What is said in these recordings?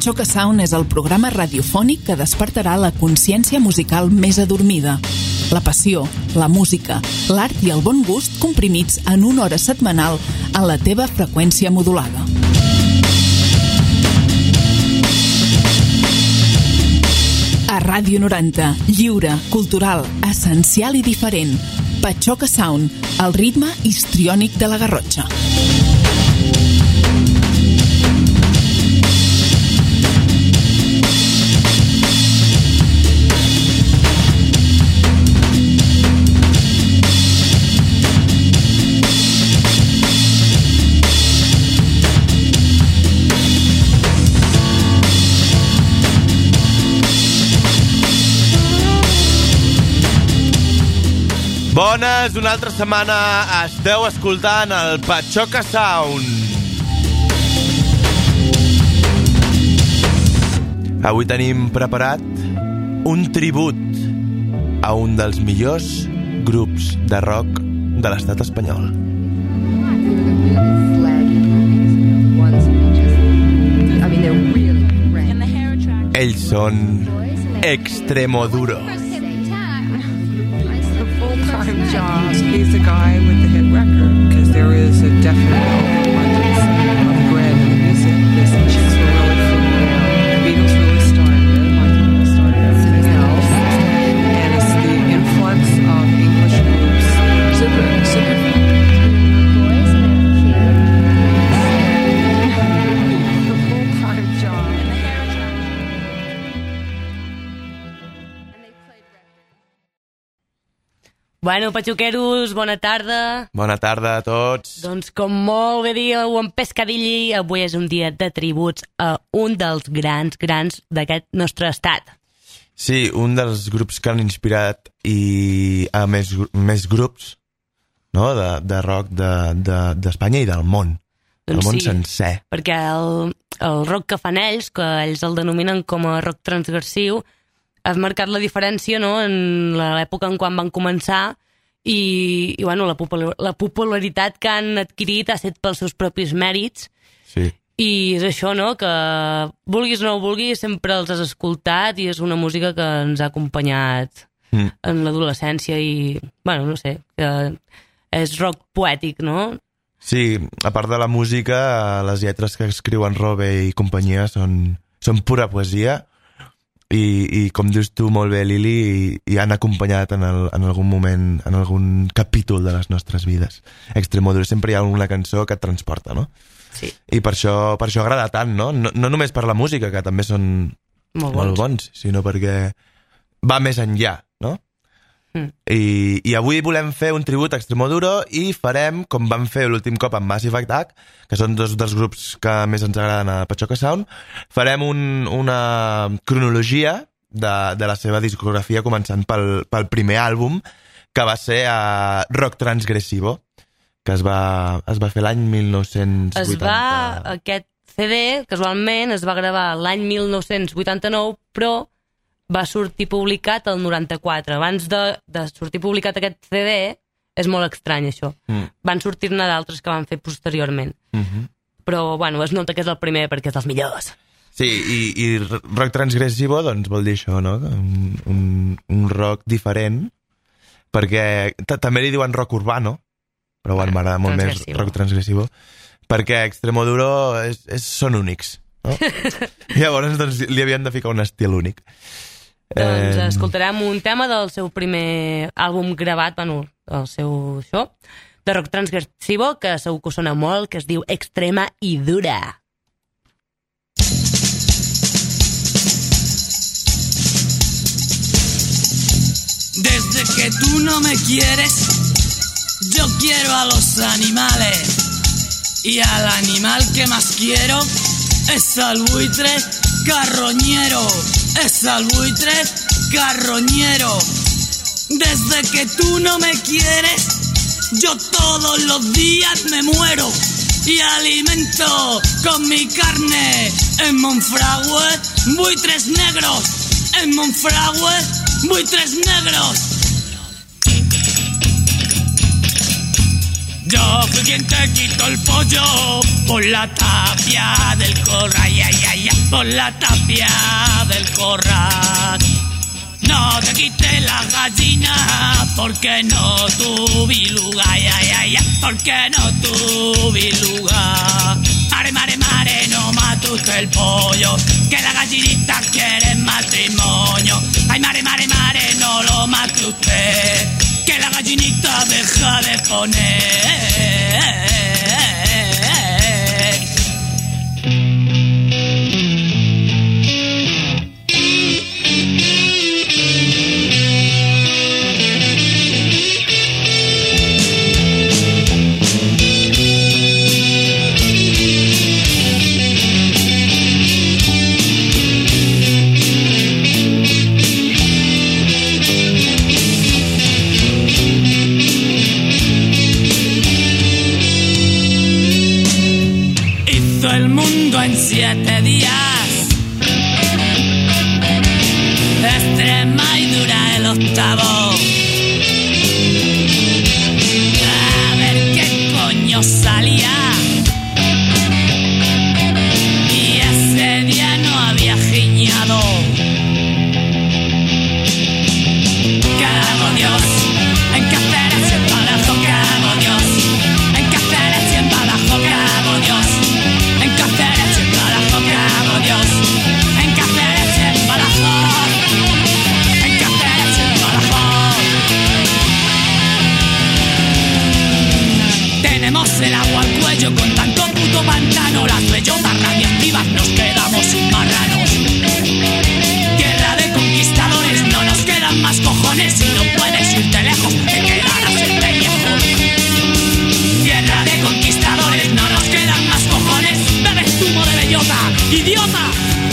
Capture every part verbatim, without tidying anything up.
Patxoca Sound és el programa radiofònic que despertarà la consciència musical més adormida. La passió, la música, l'art i el bon gust comprimits en una hora setmanal en la teva freqüència modulada. A Ràdio noranta, lliure, cultural, essencial i diferent. Patxoca Sound, el ritme histriònic de la Garrotxa. Bones, una altra setmana esteu escoltant el Patxoca Sound. Avui tenim preparat un tribut a un dels millors grups de rock de l'estat espanyol. Ells són Extremoduro. Job. He's the guy with the hit record, because there is a definite abundance of bread in the music. This chicks were really familiar. The Beatles really started it, Michael really started everything else, and it's the influx of English groups. Super, super. The full-time job. Bueno, patxoqueros, bona tarda. Bona tarda a tots. Doncs com molt bé diu en Pescadilli, avui és un dia de tributs a un dels grans, grans d'aquest nostre estat. Sí, un dels grups que han inspirat i a més, més grups, no? de, de rock d'Espanya de, de, i del món. Del Doncs món sí, sencer. Perquè el, el rock que fan ells, que ells el denominen com a rock transgressiu, has marcat la diferència, no?, en l'època en quan van començar i, i bueno, la, popular, la popularitat que han adquirit ha estat pels seus propis mèrits. Sí. I és això, no?, que vulguis o no vulguis, sempre els has escoltat i és una música que ens ha acompanyat mm. en l'adolescència i, bueno, no sé, que és rock poètic, no? Sí, a part de la música, les lletres que escriuen Robe i companyia són, són pura poesia. I, i com dius tu molt bé, Lili, i, i han acompanyat en, el, en algun moment, en algun capítol de les nostres vides. Extremoduro, sempre hi ha una cançó que et transporta, no? Sí. I per això, per això agrada tant, no? no? No només per la música, que també són molt bons, molt bons sinó perquè va més enllà, no? Mm. I, I avui volem fer un tribut a Extremoduro i farem, com vam fer l'últim cop amb Massive Attack, que són dos dels grups que més ens agraden a Patxoca Sound, farem un, una cronologia de, de la seva discografia, començant pel, pel primer àlbum, que va ser a Rock Transgressivo, que es va, es va fer l'any mil nou-cents vuitanta. Es va, aquest C D, casualment, es va gravar l'any mil nou-cents vuitanta-nou, però va sortir publicat el noranta-quatre. Abans de, de sortir publicat aquest C D, és molt estrany això. Mm. Van sortir-ne d'altres que van fer posteriorment. Mm-hmm. Però, bueno, es nota que és el primer perquè és dels millors. Sí, i, i rock transgressivo, doncs, vol dir això, no? Un, un, un rock diferent, perquè també li diuen rock urbano, però bueno, m'agrada molt més rock transgressivo, perquè Extremoduro és, és, són únics, no? Llavors, doncs, li havien de ficar un estil únic. Doncs eh... escoltarem un tema del seu primer àlbum gravat, bueno, el seu show, de rock transgressivo, que segur que sona molt, que es diu Extrema y Dura. Desde que tú no me quieres, yo quiero a los animales, y al animal que más quiero es al buitre carroñero, es al buitre carroñero. Desde que tú no me quieres, yo todos los días me muero y alimento con mi carne en Monfragüe buitres negros, en Monfragüe buitres negros. Yo fui quien te quitó el pollo por la tapia del corral, ay, ay, ay, ay, por la tapia del corral. No te quité la gallina porque no tuve lugar, ay, ay, ay, ay, porque no tuve lugar. Mare, mare, mare, no mate usted el pollo, que la gallinita quiere matrimonio. Ay, mare, mare, mare, no lo mate usted, que la gallinita deja de poner. El mundo en siete días, Extremadura el octavo. A ver qué coño salía. Y ese día no había giñado. Cago Dios, en Cáceres y en Badajoz, cago Dios, en Cáceres y en Badajoz, cago Dios. En Cáceres y en Badajoz, cago Dios. En Cáceres y en Badajoz. En Cáceres y en Badajoz. Tenemos el agua al cuello con tanto puto pantano. Las bellotas radioactivas nos quedamos sin marranos. Tierra de conquistadores, no nos quedan más cojones. Y no puedes irte lejos, te quedarás en pellejo. Tierra de conquistadores, no nos quedan más cojones. Bebes zumo de bellota, idiota.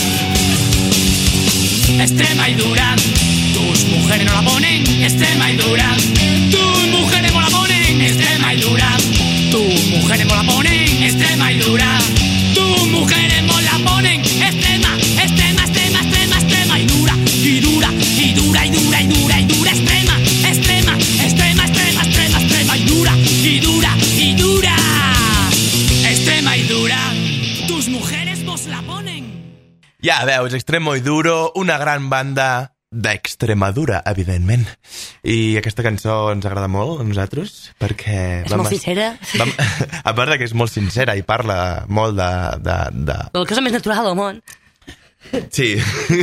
Extrema y dura, tus mujeres no la ponen. Extrema y dura, tus mujeres no la ponen. Extrema y dura, tus mujeres no la ponen. Extrema y dura, tus mujeres no la ponen. Extrema, extrema, extrema, extrema, extrema y dura, y dura, y dura, y dura, y dura, y dura. Extrema, extrema, extrema, extrema, extrema, extrema y dura, y dura, y dura. Extrema y dura, tus mujeres vos la ponen. Ja veus, Extremo i Duro, una gran banda d'Extremadura, evidentment. I aquesta cançó ens agrada molt a nosaltres, perquè... És molt sincera. Vam, a part que és molt sincera i parla molt de... de, de... La cosa més natural del món. Sí.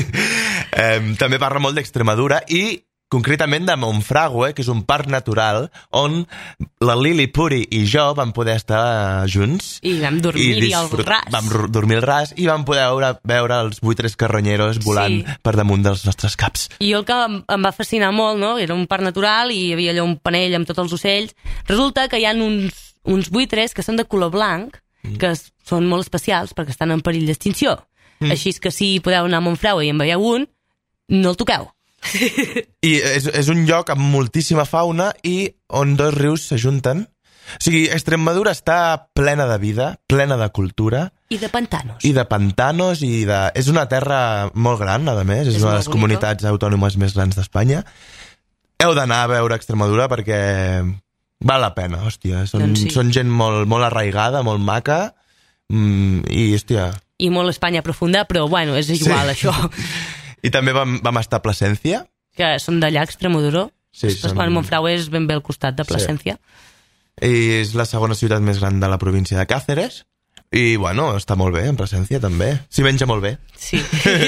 um, també parla molt d'Extremadura i concretament de Monfragüe, que és un parc natural on la Lili Puri i jo vam poder estar junts. I vam dormir-hi al ras. Vam dormir al ras i vam poder veure, veure els buitres carronyeros volant sí. per damunt dels nostres caps. I el que em, em va fascinar molt, no? Era un parc natural i hi havia allò un panell amb tots els ocells. Resulta que hi ha uns, uns buitres que són de color blanc, mm. que són molt especials perquè estan en perill d'extinció. Mm. Així que si podeu anar a Monfragüe i en veieu un, no el toqueu. I és, és un lloc amb moltíssima fauna i on dos rius s'ajunten. O sigui, Extremadura està plena de vida, plena de cultura. I de pantanos. I de pantanos, i de... És una terra molt gran, a més. És, és una de les comunitats autònomes més grans d'Espanya. Heu d'anar a veure Extremadura perquè val la pena, hòstia. Són, doncs sí. són gent molt, molt arraigada, molt maca, mm, i, hòstia... I molt Espanya profunda, però, bueno, és igual, sí. això... I també vam, vam estar a Plasència. Que són d'allà, Extremoduro. Sí, són... Monfragüe és ben bé al costat de Plasència. Sí. I és la segona ciutat més gran de la província de Cáceres. I, bueno, està molt bé, en Plasència també. S'hi menja molt bé. Sí.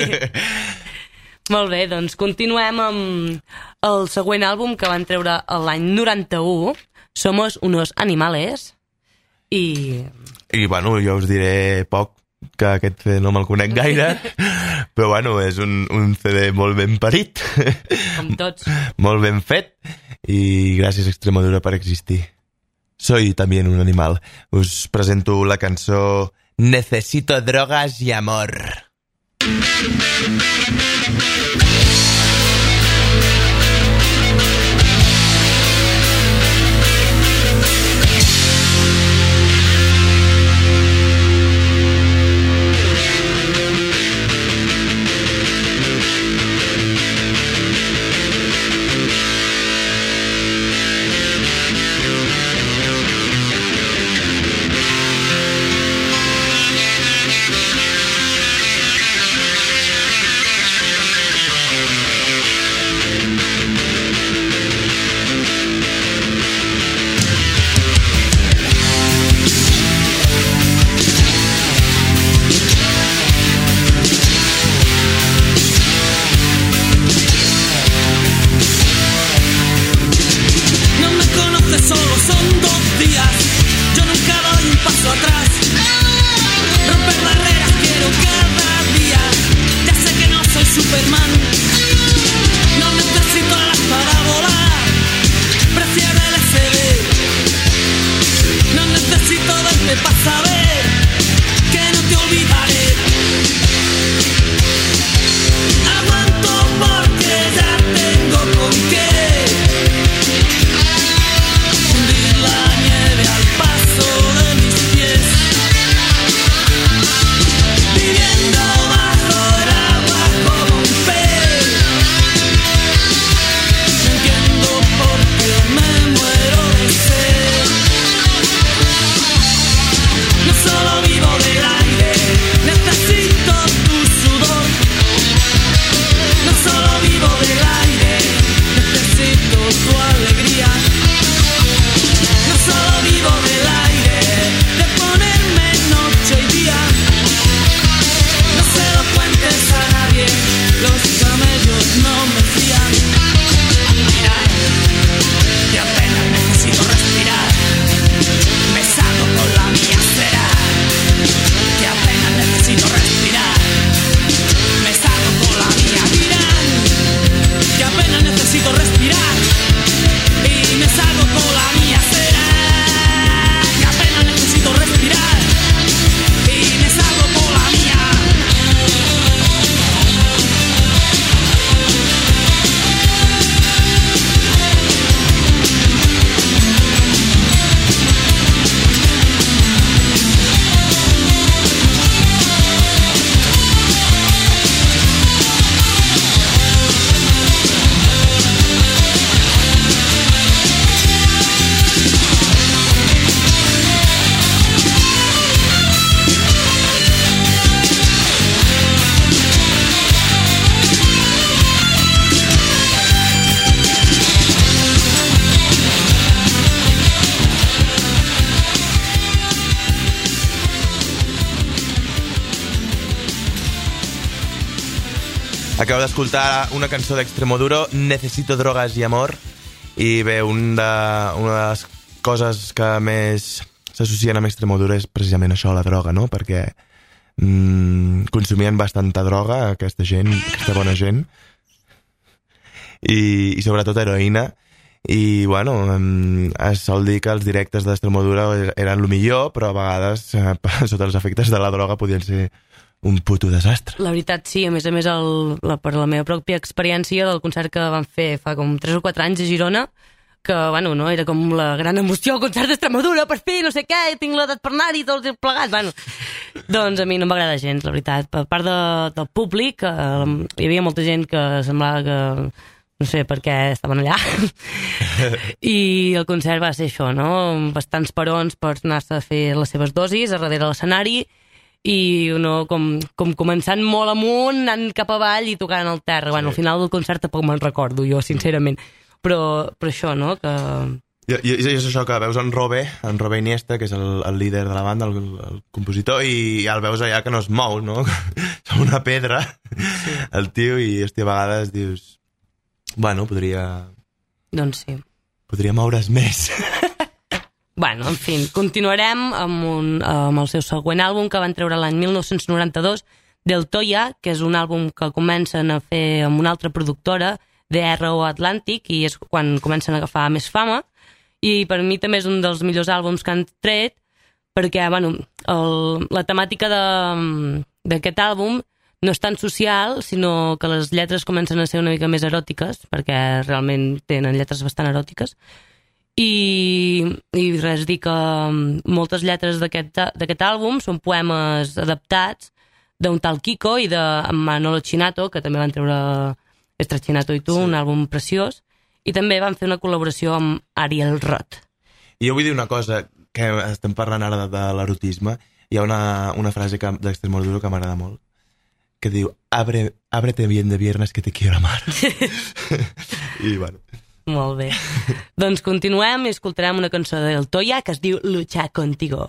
Molt bé, doncs continuem amb el següent àlbum que van treure l'any noranta-u. Somos unos animales. I... I, bueno, jo us diré poc, que aquest C D no me'l conec gaire, però bueno, és un, un C D molt ben parit. Com tots. Molt ben fet, i gràcies Extremadura per existir. Soy también un animal. Us presento la cançó Necesito drogas y amor. solo vivo del aire, necesito tu sudor. No solo vivo del aire, necesito tu alegría. No solo vivo del aire, de ponerme noche y día. No se lo cuentes a nadie, los camellos no me fían. Mira, que apenas necesito respirar, me salgo con la mía cera. Que apenas necesito respirar, me salgo con la mía. Dirán que apenas necesito respirar y me salgo con la mía cera. Que apenas necesito respirar y me salgo con la mía. Acabo d'escoltar una cançó d'Extremoduro, Necesito drogas y amor, i bé, un de, una de les coses que més s'associen amb Extremoduro és precisament això, la droga, no? Perquè mm, consumien bastanta droga, aquesta gent, aquesta bona gent, i, i sobretot heroïna, i bueno, es sol dir que els directes d'Extremoduro eren el millor, però a vegades eh, sota els efectes de la droga podien ser un puto desastre. La veritat, sí. A més a més, el, la, per la meva pròpia experiència del concert que van fer fa com tres o quatre anys a Girona, que, bueno, no, era com la gran emoció, el concert d'Extremoduro, per fi, no sé què, tinc l'edat per anar-hi, tots plegats, bueno. Doncs a mi no m'agrada gens, la veritat. Per part de, del públic, eh, hi havia molta gent que semblava que no sé per què estaven allà. I el concert va ser això, no? Bastants perons per anar-se a fer les seves dosis a darrere l'escenari, i no, com, com començant molt amunt, anant cap avall i tocant al terra. Sí. Bueno, al final del concert tampoc me'n recordo jo, sincerament. Però, però això, no? Que... I, i, i és això que veus en Robé, en Robé Iniesta, que és el, el líder de la banda, el, el compositor, i ja el veus allà que no es mou, no? Som una pedra, sí. El tio, i hòstia, a vegades dius... Bueno, podria... Doncs sí. Podria moure's més. Bueno, en fi, continuarem amb, un, amb el seu següent àlbum que van treure l'any mil nou-cents noranta-dos, Del Toya, que és un àlbum que comencen a fer amb una altra productora, D R O Atlantic, i és quan comencen a agafar més fama, i per mi també és un dels millors àlbums que han tret, perquè, bueno, el, la temàtica d'aquest àlbum no és tan social, sinó que les lletres comencen a ser una mica més eròtiques, perquè realment tenen lletres bastant eròtiques, i, i res, dir que moltes lletres d'aquest àlbum són poemes adaptats d'un tal Kiko i de Manolo Chinato, que també van treure Estrachinato i tu, sí. Un àlbum preciós, i també van fer una col·laboració amb Ariel Roth. I jo vull dir una cosa, que estem parlant ara de, de l'erotisme, hi ha una, una frase d'Extremoduro que m'agrada molt, que diu, Abre, ábrete bien de viernes que te quiero amar. I bueno... Molt bé. Doncs continuem i escoltarem una cançó del Toya que es diu Luchar Contigo.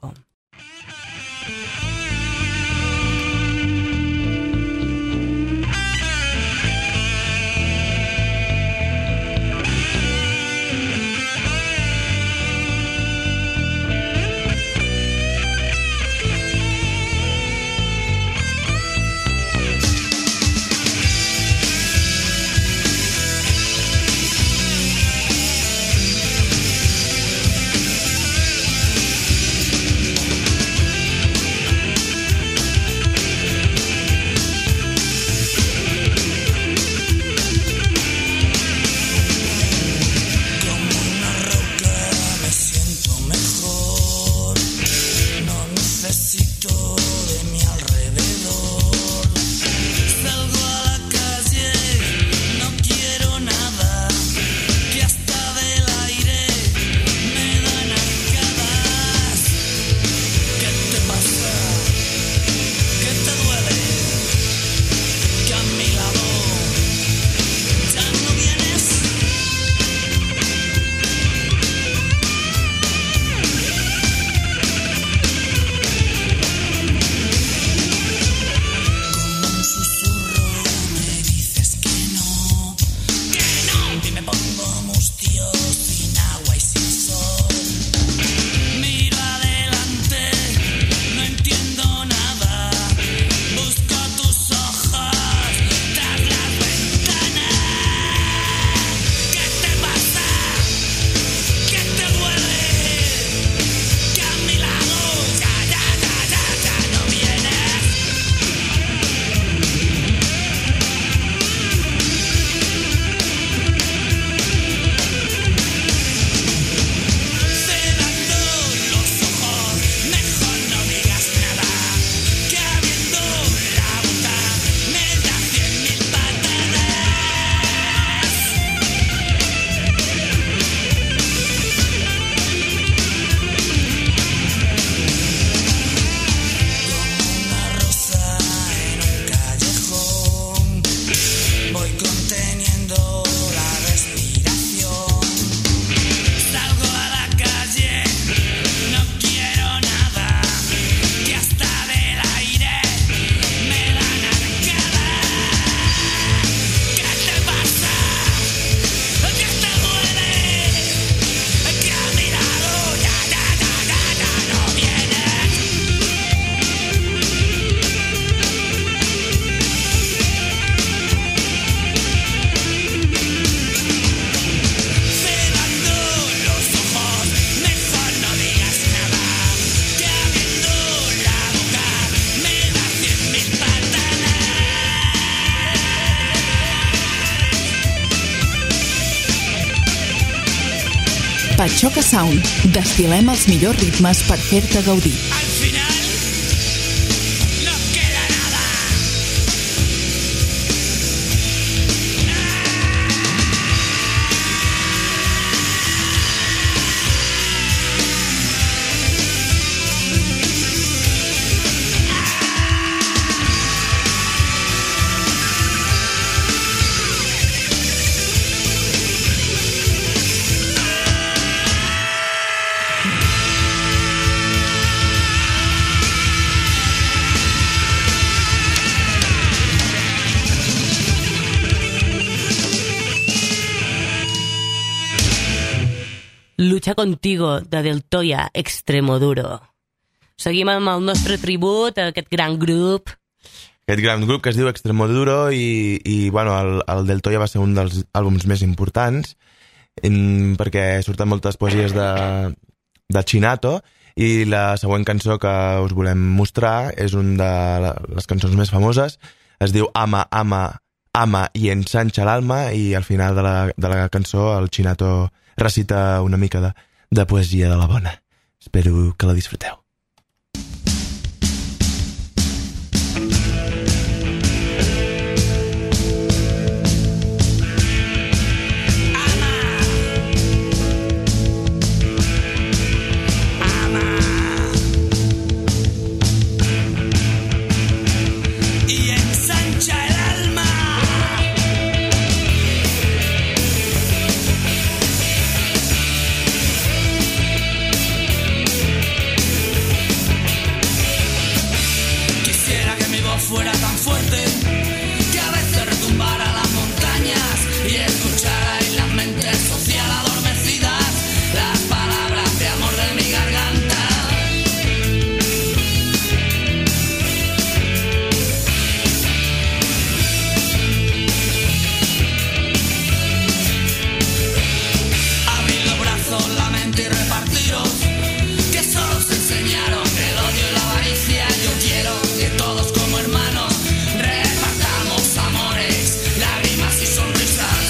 Pachoca Sound. Destilem els millors ritmes per fer-te gaudir. Al final no queda nada. Lucha contigo, de Del Toya, Extremoduro. Seguim amb el nostre tribut a aquest gran grup. Aquest gran grup que es diu Extremoduro i, i bueno, el, el Del Toya va ser un dels àlbums més importants en, perquè surten moltes poesies de, de Chinato i la següent cançó que us volem mostrar és una de les cançons més famoses. Es diu Ama, Ama, Ama i ensancha l'alma i al final de la, de la cançó el Chinato recita una mica de, de poesia de la bona. Espero que la disfruteu. Fuera tan fuerte que a veces retumbara las montañas y escuchara en las mentes social adormecidas las palabras de amor de mi garganta. Abrir los brazos, la mente y repartiros, que solo se enseñaron el odio y la avaricia. Yo quiero que todos como hermanos repartamos amores, lágrimas y sonrisas.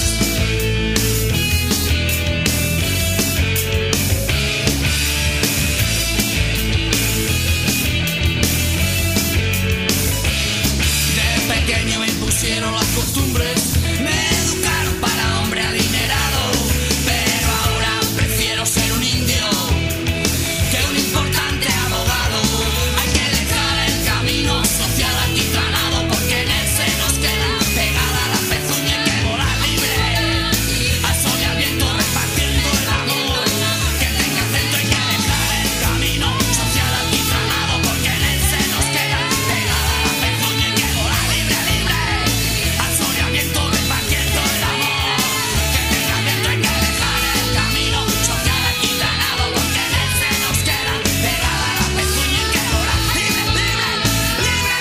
De pequeño me impusieron las costumbres, me educaron para hombre adinerado, pero ahora prefiero ser un indio que un importante abogado. Hay que dejar el camino social aquitranado porque en él se nos queda pegada la pezuña y que volar libre al sol y al viento repartiendo el amor que tenga centro. Hay que dejar el camino social aquitranado porque en él se nos queda pegada la pezuña y que volar libre, libre al sol y al viento repartiendo el amor que tenga centro. Hay que dejar el camino social aquitranado porque en él se nos queda pegada la pezuña y que volar libre, libre, libre.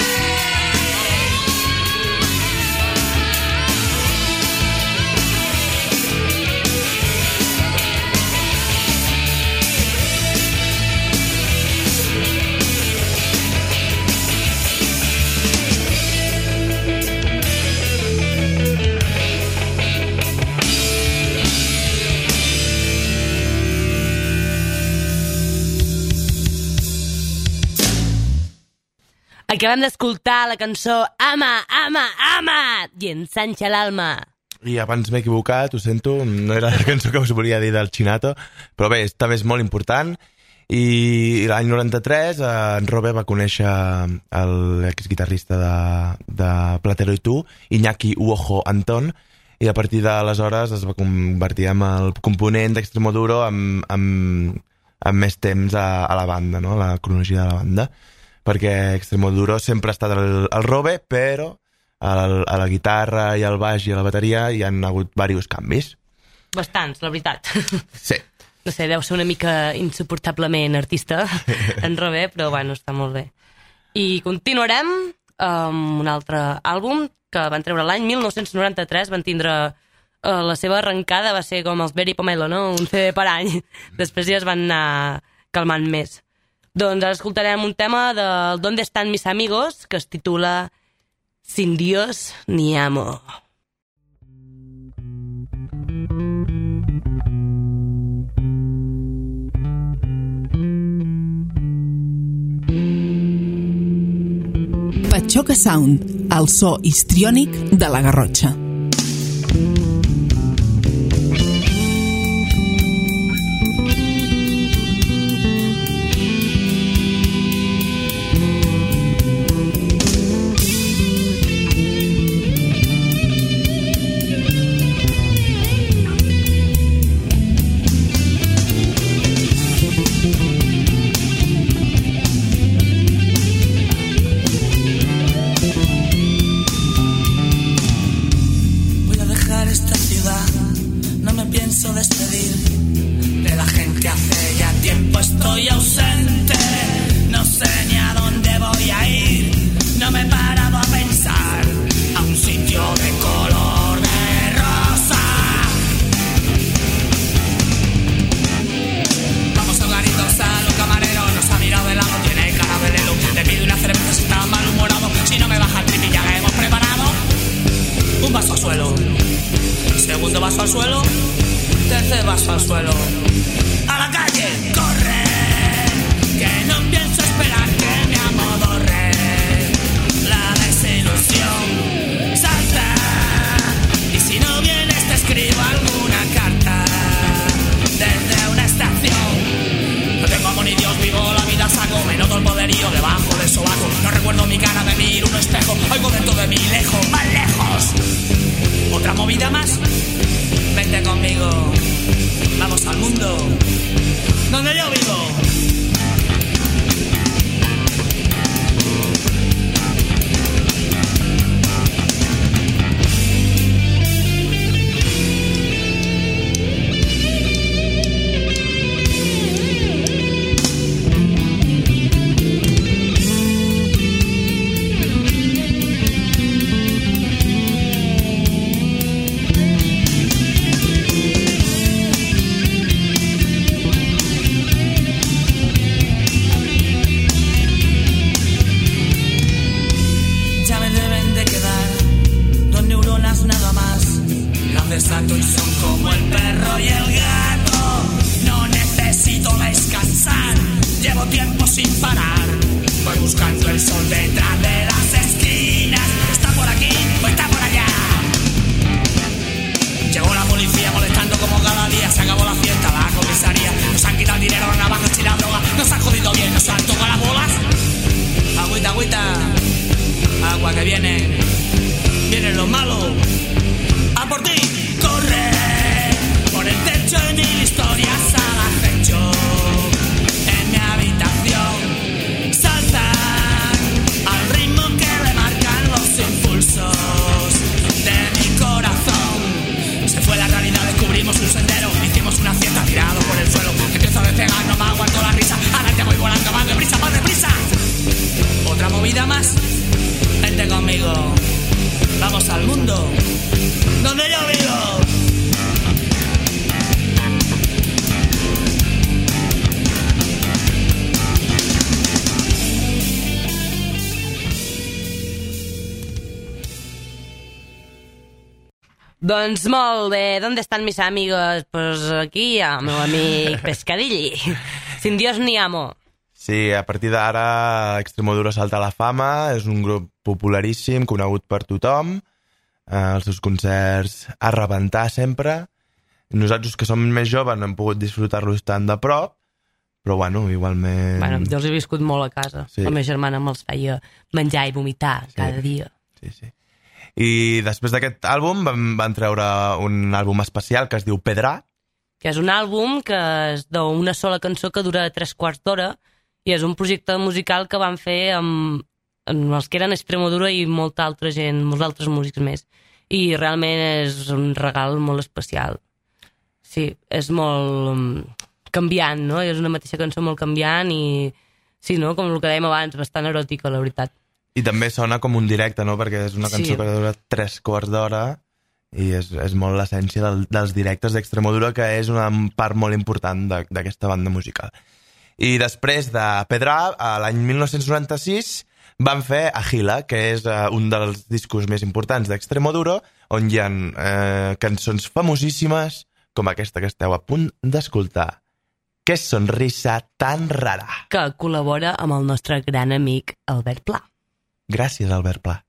Acabem d'escoltar la cançó Ama, Ama, Ama i ensancha l'alma. I abans m'he equivocat, ho sento, no era la cançó que us volia dir del Chinato, però bé, també és molt important. I l'any noranta-tres en Robe va conèixer l'exguitarrista de, de Platero i tu, Iñaki Uojo Antón, i a partir d'aleshores es va convertir en el component d'Extremoduro amb, amb, amb més temps a, a la banda, no? La cronologia de la banda, perquè Extremoduro sempre ha estat el, el Robe, però a la, a la guitarra i al baix i a la bateria hi han hagut diversos canvis. Bastants, la veritat. Sí. No sé, deu ser una mica insuportablement artista en Robe, però bueno, està molt bé. I continuarem amb un altre àlbum que van treure l'any mil nou-cents noranta-tres, van tindre uh, la seva arrencada, va ser com els Berry Pomelo, no? Un C D per any. Després ja es van anar calmant més. Doncs ara escoltarem un tema del ¿Dónde están mis amigos?, que es titula Sin Dios ni amo. Patxoca Sound, el so histriònic de la Garrotxa. Doncs molt bé, ¿dónde están mis amigos? Pues aquí, amb el amic Pescadilli. Sin Dios ni amo. Sí, a partir d'ara Extremoduro salta a la fama, és un grup popularíssim, conegut per tothom, eh, els seus concerts a rebentar sempre. Nosaltres, que som més joves, no hem pogut disfrutar-los tan de prop, però bueno, igualment... Bueno, jo els he viscut molt a casa. Sí. La meva germana me'ls feia menjar i vomitar sí. cada dia. Sí, sí. I després d'aquest àlbum van, van treure un àlbum especial que es diu Pedrà, que és un àlbum que és d'una sola cançó que dura tres quarts d'hora i és un projecte musical que van fer amb, amb els que eren Extremoduro i molta altra gent, molts altres músics més. I realment és un regal molt especial. Sí, és molt canviant, no? És una mateixa cançó molt canviant i, sí, no? Com el que dèiem abans, bastant eròtica, la veritat. I també sona com un directe, no? Perquè és una cançó sí. que dura tres quarts d'hora i és, és molt l'essència del, dels directes d'Extremoduro, que és una part molt important d'aquesta banda musical. I després de Pedrà, l'any mil nou-cents noranta-sis, van fer Agila, que és uh, un dels discos més importants d'Extremoduro, on hi ha uh, cançons famosíssimes com aquesta que esteu a punt d'escoltar. Que sonrisa tan rara. Que col·labora amb el nostre gran amic Albert Pla. Gràcies, Albert Pla.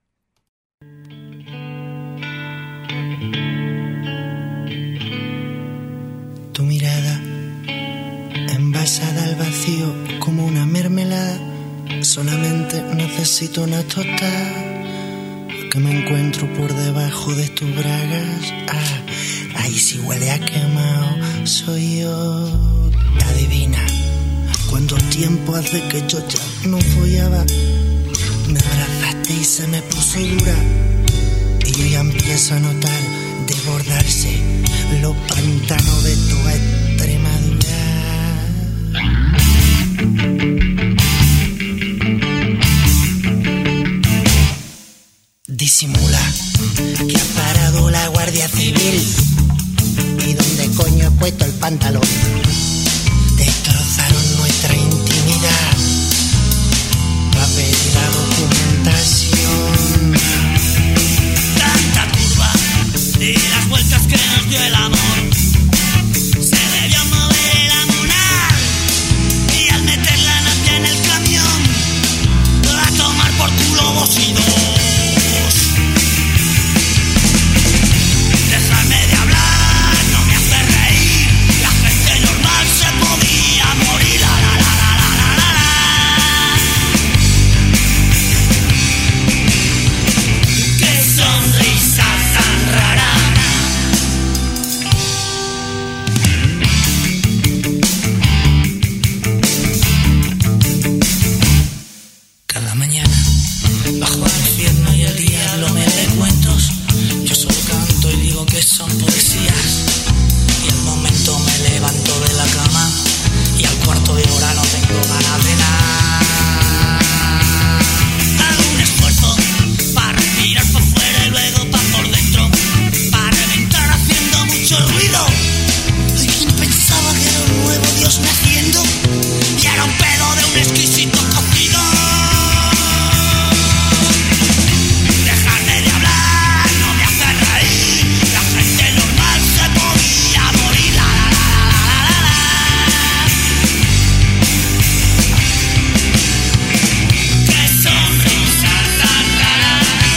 Tu mirada envasada al vacío como una mermelada. Solamente necesito una tostada que me encuentro por debajo de tus bragas. Ah, ahí sí huele a quemado, soy yo. Adivina cuánto tiempo hace que yo ya no follaba. Me abrazaste y se me puso dura, y yo ya empiezo a notar desbordarse los pantanos de toda Extremadura. Disimula que ha parado la Guardia Civil. ¿Y dónde coño he puesto el pantalón? Destrozaron nuestra intimidad para pedir la documentación. Tanta curva y las vueltas que nos dio el amor. Se debió mover el amonar y al meter la natia en el camión, a tomar por culo vos y dos. Dejarme de hablar no me hace reír. La gente normal se podía morir. La, la, la, la, la, la, la, la. Qué sonrisa tan rara. Cada mañana bajo al infierno y el diablo me lee cuentos. Yo solo canto y digo que son poesías. Y al momento me levanto de la cama y al cuarto de hora no tengo ganas de nada. Hago un esfuerzo para respirar por fuera y luego pa' por dentro, para reventar haciendo mucho ruido. ¿Y quién pensaba que era un nuevo Dios naciendo? Y era un pedo de un exquisito cocido. Dejarme de hablar no me hace reír. La gente normal se podía morir. La, la, la, la, la, la, la. Qué sonrisa tan rara.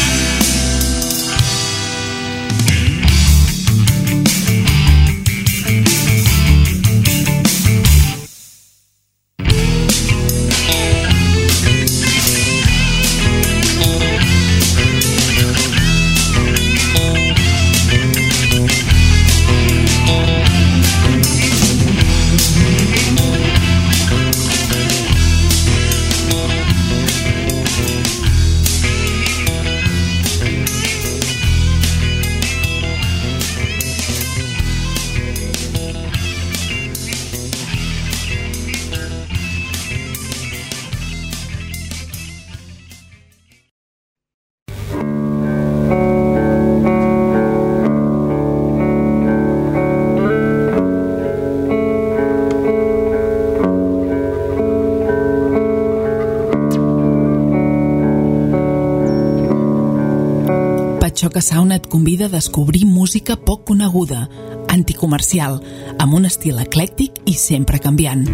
Patxoca Sound et convida a descobrir música poc coneguda, anticomercial, amb un estil eclèctic i sempre canviant.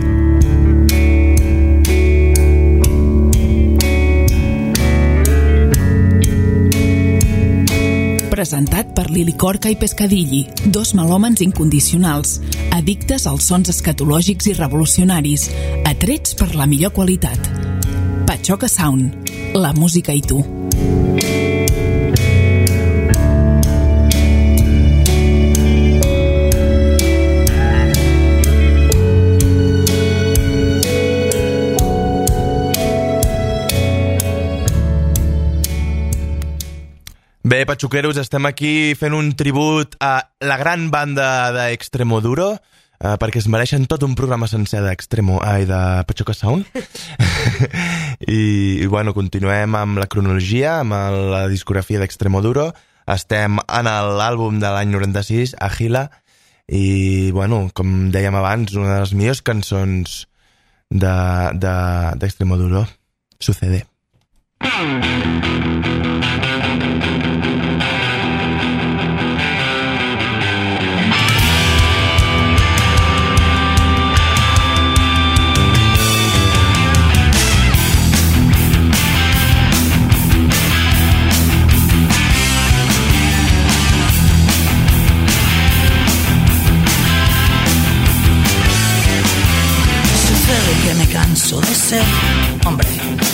Presentat per Lili Corca i Pescadilli, dos melòmans incondicionals, addictes als sons escatològics i revolucionaris, atrets per la millor qualitat. Patxoca Sound, la música i tu. Bé, patxoqueros, estem aquí fent un tribut a la gran banda d'Extremoduro, eh, perquè es mereixen tot un programa sencer d'Extremo, ai, de Patxoca Sound. I, I, bueno, continuem amb la cronologia, amb la discografia d'Extremoduro. Estem en l'àlbum de l'any noranta-sis, Agila, i, bueno, com dèiem abans, una de les millors cançons d'Extremoduro, de, de, Sucede.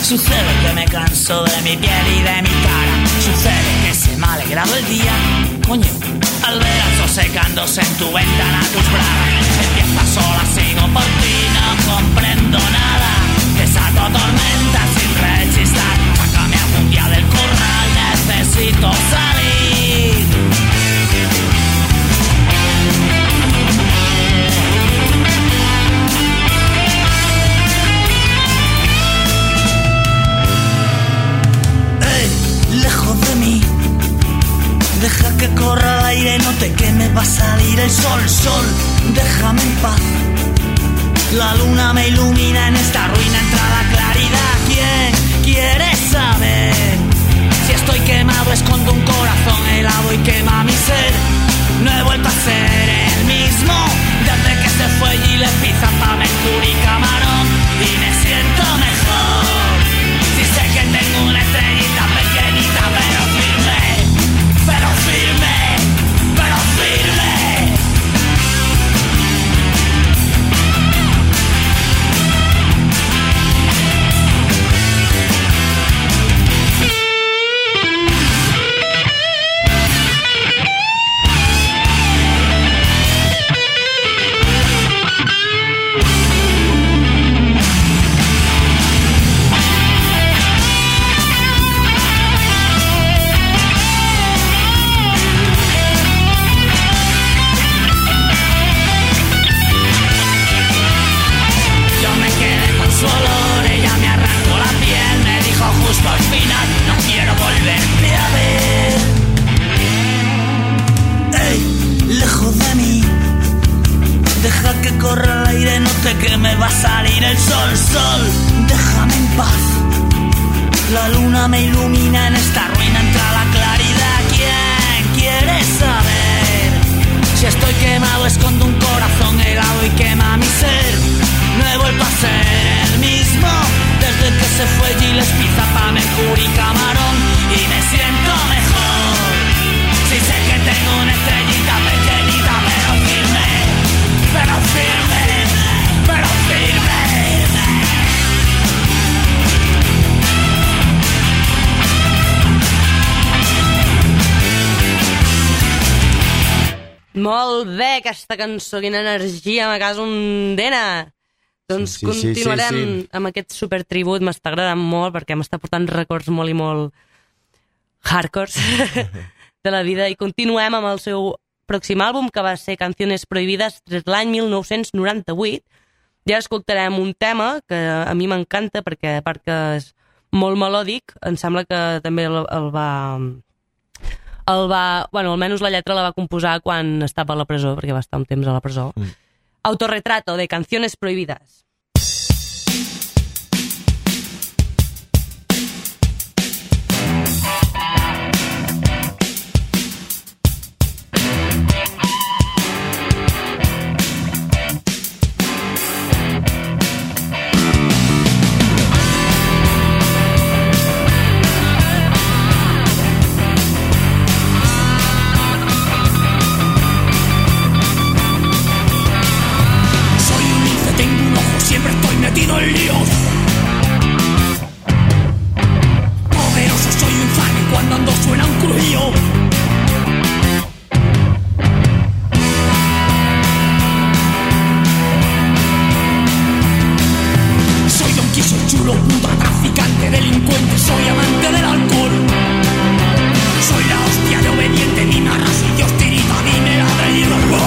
Sucede que me canso de mi piel y de mi cara. Sucede que se me ha alegrado el día, coño, al ver al sol secándose en tu ventana tus bragas. Empieza sola, sigo por ti, no comprendo nada. Desato tormenta sin rechistar. Sácame algún día del corral, necesito salir. Lejos de mí, deja que corra el aire, no te queme, va a salir el sol, sol, déjame en paz. La luna me ilumina, en esta ruina entra la claridad. ¿Quién quiere saber? Si estoy quemado, escondo un corazón helado y quema mi ser. No he vuelto a ser el mismo desde que se fue Giles Pizza pa' Mercury y Camarón, y me siento mejor. Si sé que tengo una estrellita pequeñita, pero firme, pero firme, pero firme. Su olor, ella me arrancó la piel, me dijo justo al final, no quiero volverte a ver. Ey, lejos de mí, deja que corra el aire, no te queme, va a salir el sol, sol, déjame en paz. La luna me ilumina, en esta ruina entra la claridad. ¿Quién quiere saber? Si estoy quemado, escondo un corazón helado y quema mi ser. No he vuelto a ser el mismo desde que se fue Giles Pizza pa' Mercury y Camarón, y me siento mejor. Si sé que tengo una estrellita pequeñita, pero firme, pero firme, pero firme. Molt bé, aquesta cançó, quina energia, me caso un dena. Doncs sí, sí, continuarem sí, sí, sí. amb aquest supertribut, m'està agradant molt perquè m'està portant records molt i molt hardcores de la vida, i continuem amb el seu pròxim àlbum, que va ser Canciones Prohibidas, des l'any mil nou-cents noranta-vuit. Ja escoltarem un tema que a mi m'encanta perquè, a part que és molt melòdic, em sembla que també el, el va... El va... Bueno, almenys la lletra la va composar quan estava a la presó, perquè va estar un temps a la presó. Mm. Autorretrato de Canciones Prohibidas. En líos. Poderoso, soy un fan y cuando ando suena un crujío. Soy don Quijote, soy chulo, puta, traficante, delincuente, soy amante del alcohol. Soy la hostia de obediente, mi narra, soy Dios tirita, dime la del libro.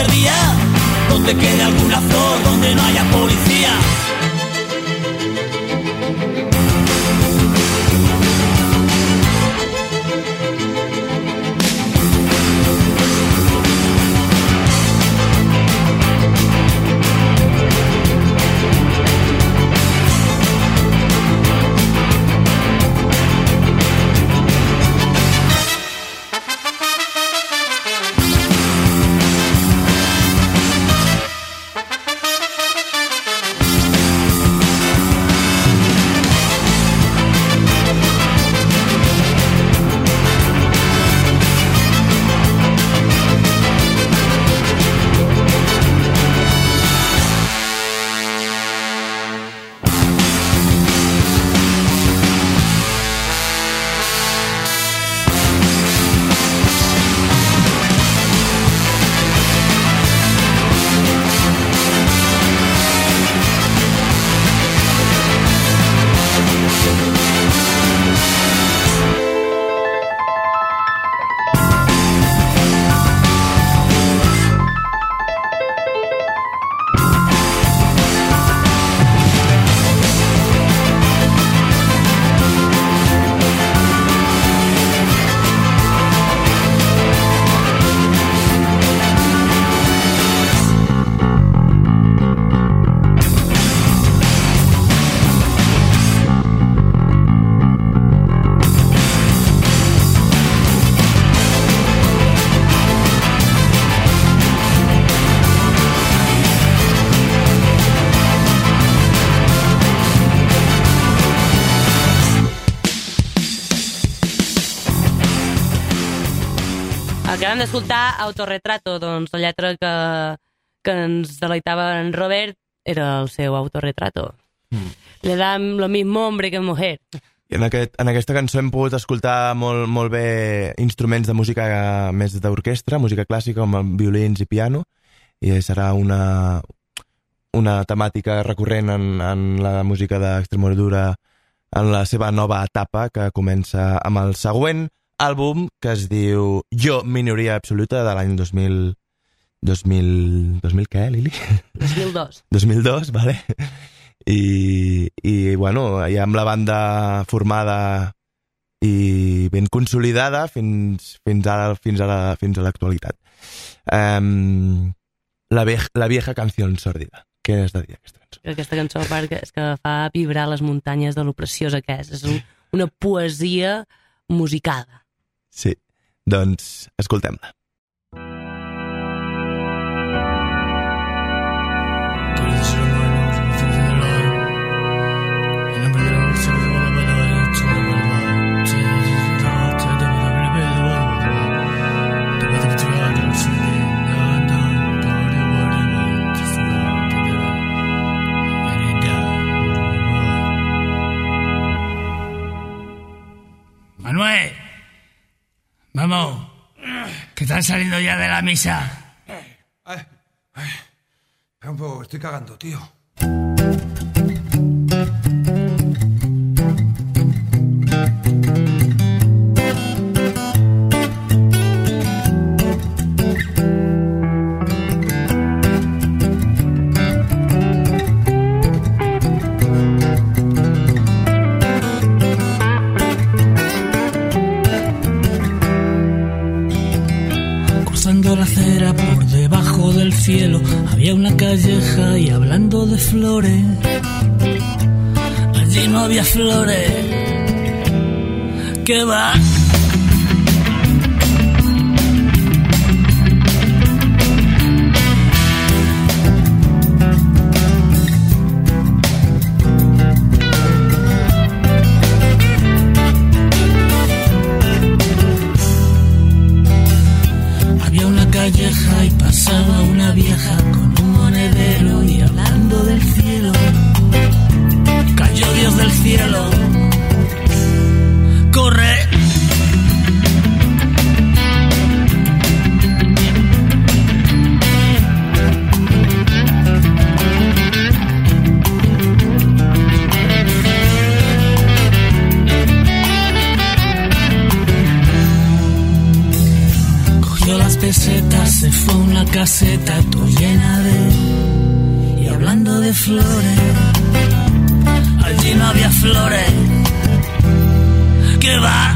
cualquier día, donde quede alguna flor, donde no haya policía. Acabem d'escoltar Autorretrato, doncs la lletra que, que ens deleitava en Robert era el seu autorretrato. Mm. Le da lo mismo hombre que mujer. I en, aquest, en aquesta cançó hem pogut escoltar molt, molt bé instruments de música més d'orquestra, música clàssica com violins i piano, i serà una, una temàtica recurrent en, en la música d'Extremadura en la seva nova etapa, que comença amb el següent àlbum, que es diu Jo, minoria absoluta, de l'any dos mil... dos mil... dos mil què, Lili? dos mil dos. dos mil dos, vale. I, i bueno, ja amb la banda formada i ben consolidada fins, fins ara fins ara, fins a l'actualitat. Um, la, vieja, la vieja canción sòrdida. Què has de dir aquesta cançó? Aquesta cançó, a part, és que fa vibrar les muntanyes de lo preciosa que és. És un, una poesia musicada. Sí, doncs escoltem-la. Manuel, vamos, que están saliendo ya de la misa. Ay, ay, espera un poco, estoy cagando, tío. La acera por debajo del cielo había una calleja y hablando de flores, allí no había flores. ¿Qué va? Calleja y pasaba una vieja con un monedero y hablando del cielo, cayó Dios del cielo, corre. Cogió las pesetas, se fue a una caseta todo llena de... Y hablando de flores, allí no había flores. ¿Qué va?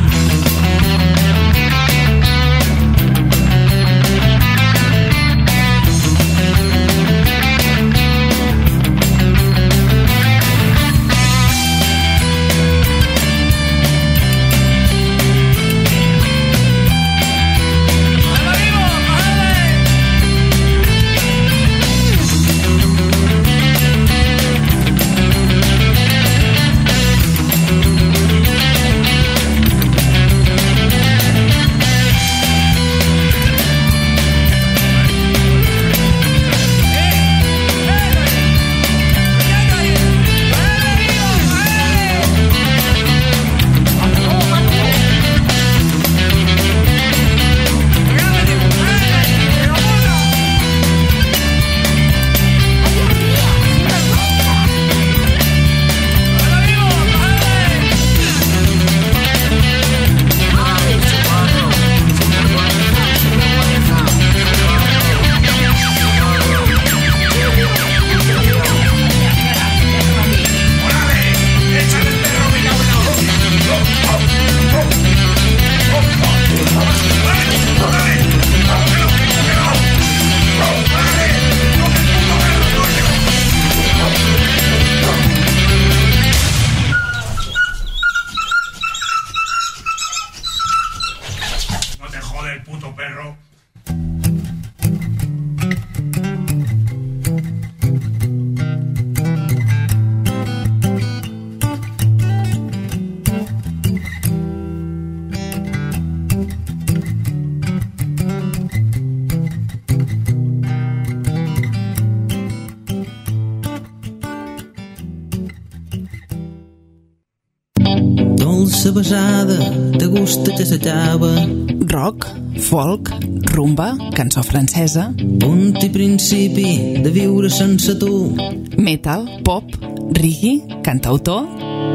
Dolça besada, de gust te desitjava. Rock, folk, rumba, cançó francesa. Punt i principi de viure sense tu. Metal, pop, reggae, cantautor.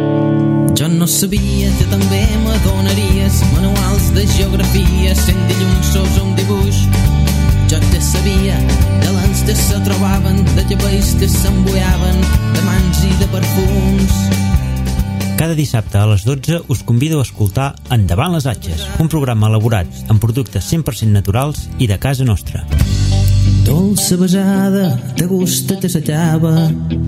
Jo no sabia que també m'adonaries manuals de geografia, cent dilluns un dibuix. Jo te sabia de l'ans que se trobaven, de llavells que s'embuiaven, de mans i de perfums. Cada dissabte a les dotze us convido a escoltar Endavant les Atxes, un programa elaborat amb productes cent per cent naturals i de casa nostra. Dolça besada, de gust te desitjava.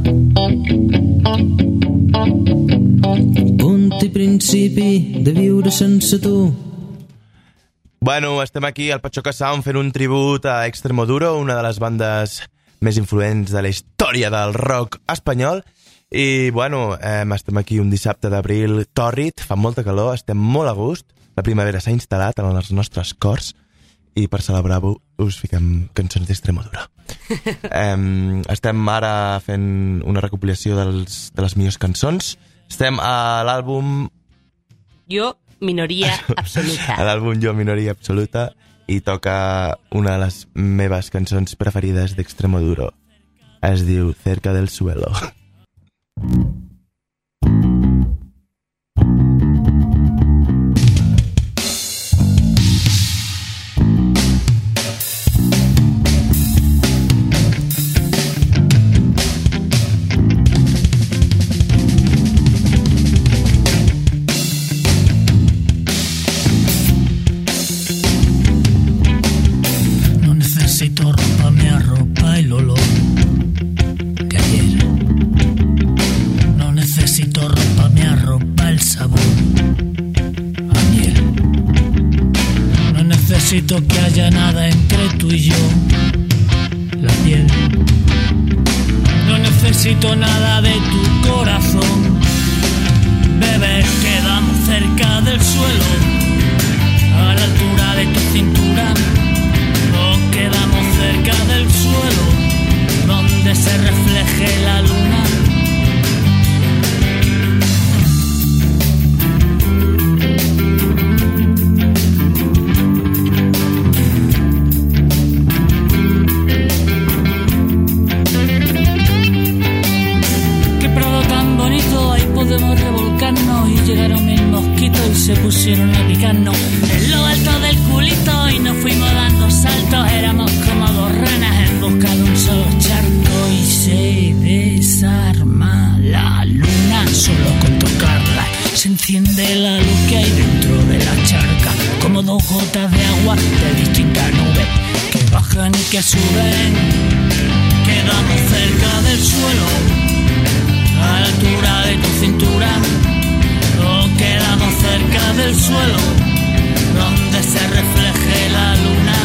Punt i principi de viure sense tu. Bueno, estem aquí al Pachoca Sound fent un tribut a Extremoduro, una de les bandes més influents de la història del rock espanyol. I, bueno, eh, estem aquí un dissabte d'abril tòrrid, fa molta calor, estem molt a gust, la primavera s'ha instal·lat en els nostres cors i per celebrar-ho us fiquem cançons d'Extremoduro. eh, estem ara fent una recopilació dels, de les millors cançons. Estem a l'àlbum... Jo, Minoria Absoluta. A l'àlbum Jo, Minoria Absoluta, i toca una de les meves cançons preferides d'Extremoduro. Es diu Cerca del Suelo. No necesito ropa, me arropa el olor que ayer. No necesito ropa, me arropa el sabor a miel. No necesito que haya nada entre tú y yo, la piel. No necesito nada de tu corazón. Bebé, quedamos cerca del suelo, a la altura de tu cintura. Nos quedamos cerca del suelo, donde se refleje la luna. Qué prado tan bonito, ahí podemos revolcarnos. Y llegaron mil mosquitos y se pusieron a picarnos en lo alto del culito y nos fuimos dando saltos, éramos como dos ranas en busca de un solo charco y se desarma la luna solo con tocarla. Se enciende la luz que hay dentro de la charca, como dos gotas de agua de distintas nubes que bajan y que suben. Quedamos cerca del suelo, a la altura de tu cintura. Oh, quedamos cerca del suelo, donde se refleje la luna.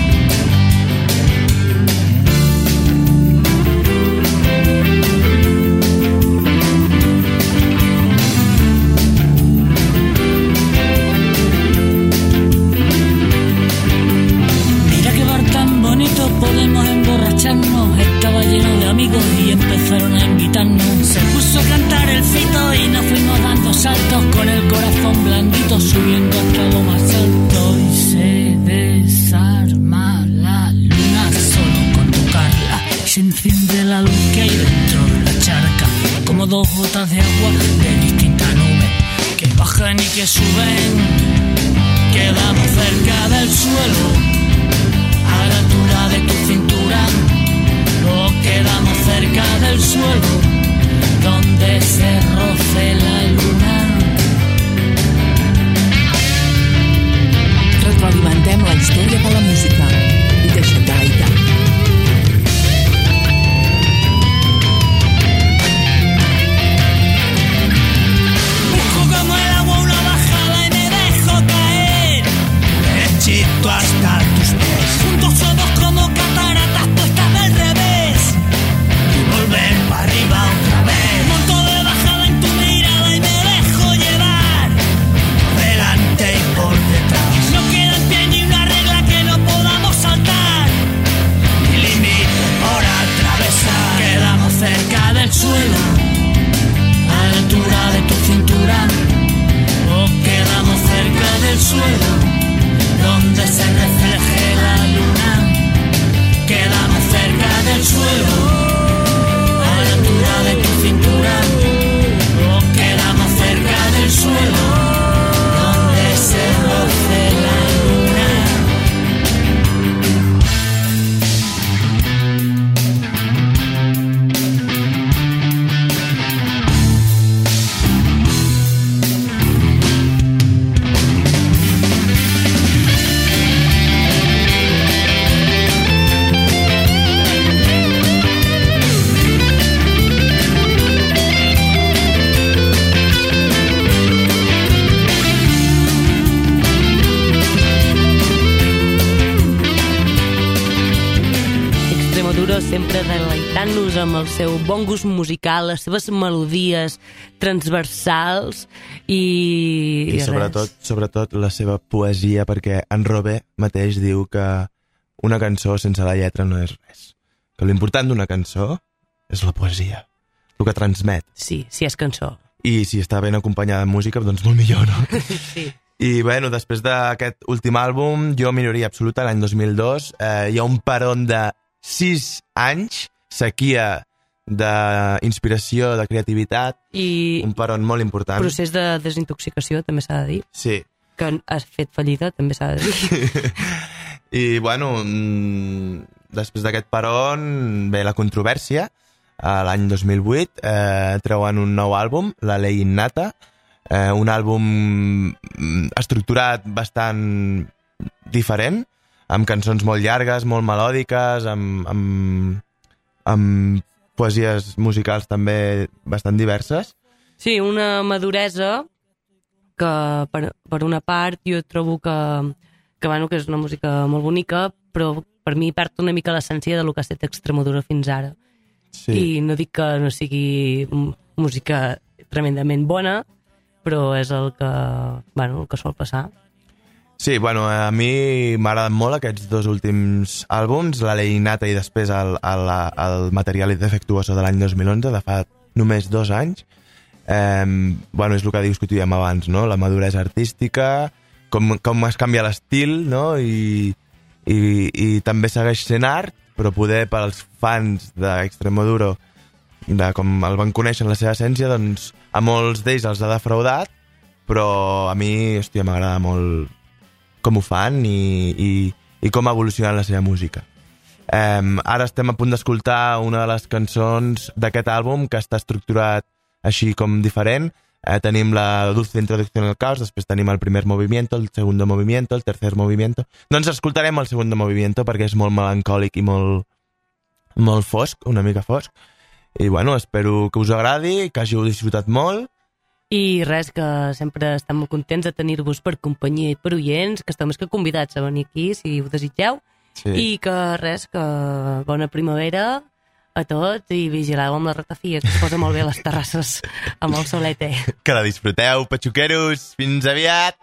Mira qué bar tan bonito, podemos emborracharnos. Estaba lleno de amigos y empezaron a invitarnos. Se puso a cantar el Fito y nos fuimos dando saltos con el corazón blandito, subiendo hasta lo más alto. Y se desarma la luna solo con tocarla, y se enciende la luz que hay dentro de la charca, como dos gotas de agua de distintas nubes que bajan y que suben. Quedamos cerca del suelo, a la altura de tu cintura. Luego quedamos cerca del suelo, donde se roce la luna. Retroalimentem la història de la música. Deixa't de gaitar. Busco como el agua una bajada y me dejo caer derechito hasta tus pies. Juntos somos como cataratas puestas del revés y volver para arriba otra vez. Monto de bajada en tu mirada y me dejo llevar delante y por detrás. No queda en pie ni una regla que no podamos saltar, ni límite por atravesar. Quedamos cerca del suelo, a la altura de tu cintura. O quedamos cerca del suelo, donde se refleje la luna. Quedamos cerca del suelo, a la altura de tu cintura. O quedamos cerca del suelo, donde se roce la luna. Sempre deleitant-nos amb el seu bon gust musical, les seves melodies transversals i... I sobretot, sobretot la seva poesia, perquè en Robé mateix diu que una cançó sense la lletra no és res. Que l'important d'una cançó és la poesia, el que transmet. Sí, si és cançó. I si està ben acompanyada de música, doncs molt millor, no? Sí. I, bueno, després d'aquest últim àlbum, Jo Minoria Absoluta, l'any dos mil dos, eh, hi ha un peron de sis anys, sequia d'inspiració, de creativitat, i un peron molt important. Procés de desintoxicació, també s'ha de dir. Sí. Que has fet fallida, també s'ha de dir. I, bueno, després d'aquest peron ve la controvèrsia. L'any dos mil vuit eh, treuen un nou àlbum, La Ley Innata, eh, un àlbum estructurat bastant diferent, amb cançons molt llargues, molt melòdiques, amb, amb, amb poesies musicals també bastant diverses. Sí, una maduresa que, per, per una part, jo trobo que, que, bueno, que és una música molt bonica, però per mi perd una mica l'essència del que ha estat Extremadura fins ara. Sí. I no dic que no sigui música tremendament bona, però és el que, bueno, el que sol passar. Sí, bueno, a mi m'agraden molt aquests dos últims àlbums, La Ley Innata i després el, el, el Material Defectuoso de l'any dos mil onze, de fa només dos anys. Eh, bueno, és el que discutíem abans, no? La maduresa artística, com, com es canvia l'estil, no? I, i, i també segueix sent art, però poder pels fans d'Extremoduro, de com el van conèixer en la seva essència, doncs a molts d'ells els ha defraudat, però a mi, hòstia, m'agrada molt com ho fan i, i, i com ha evolucionat la seva música. Um, ara estem a punt d'escoltar una de les cançons d'aquest àlbum que està estructurat així com diferent. Eh, tenim la dulce introducción al caos, després tenim el primer movimiento, el segundo movimiento, el tercer movimiento. Doncs escoltarem el segundo movimiento perquè és molt melancòlic i molt, molt fosc, una mica fosc. I bueno, espero que us agradi, que hàgiu disfrutat molt. I res, que sempre estem molt contents de tenir-vos per companyia i per oients, que esteu més que convidats a venir aquí, si ho desitgeu. Sí. I que res, que bona primavera a tots i vigileu amb la ratafia, que es posa molt bé a les terrasses amb el solete. Que la disfruteu, patxuqueros! Fins aviat!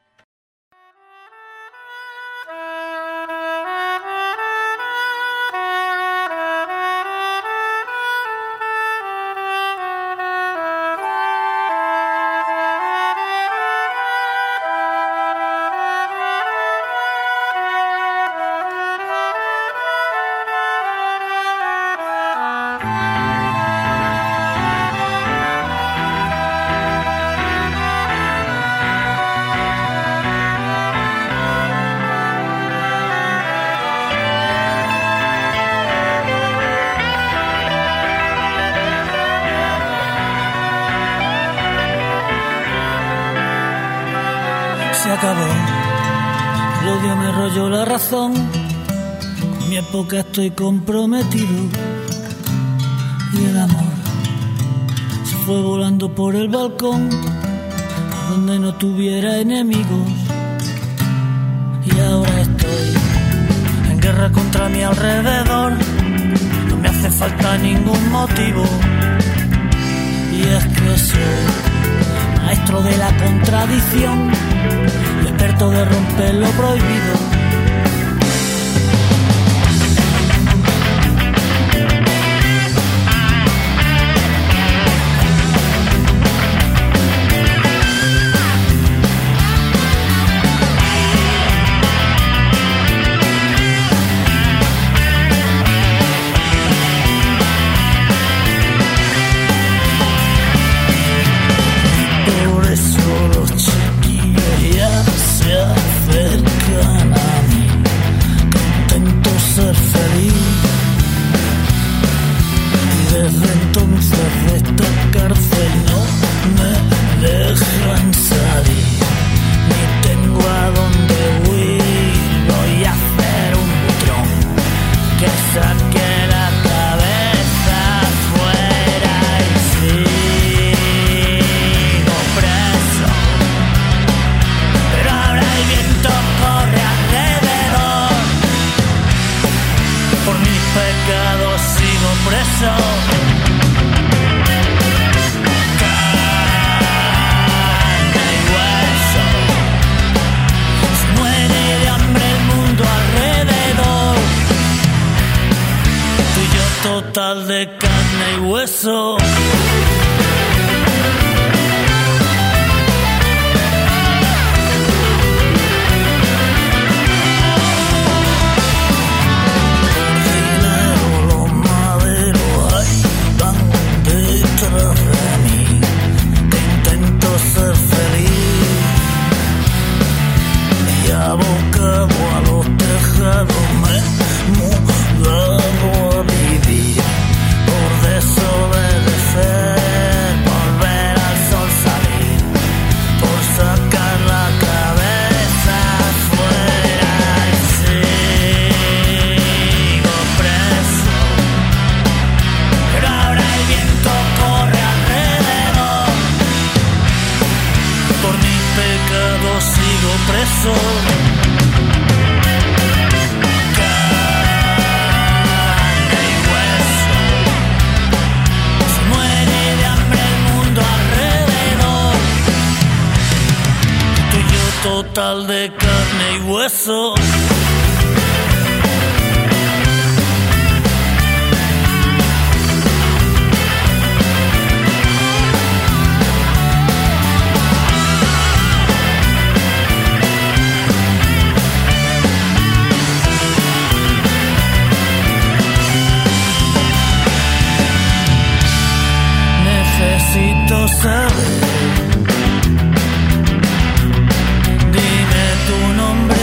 Se acabó, el odio me rolló la razón, con mi época estoy comprometido y el amor se fue volando por el balcón a donde no tuviera enemigos y ahora estoy en guerra contra mi alrededor, no me hace falta ningún motivo y es que soy maestro de la contradicción y experto de romper lo prohibido. Total de carne y hueso. Dinero, los maderos ahí van detrás de mí, que intento ser feliz y abocado a los tejados me he mudado a vivir. Por desobedecer, volver al sol salir, por sacar la cabeza afuera y sigo preso. Pero ahora el viento corre alrededor, por mi pecado sigo preso. Total de carne y hueso. Necesito saber, dime tu nombre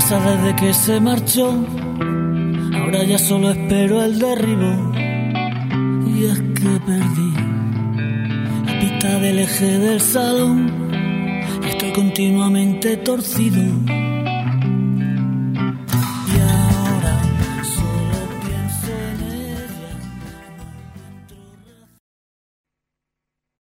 pasa desde que se marchó. Ahora ya solo espero el derribo. Y es que perdí la pista del eje del salón. Estoy continuamente torcido.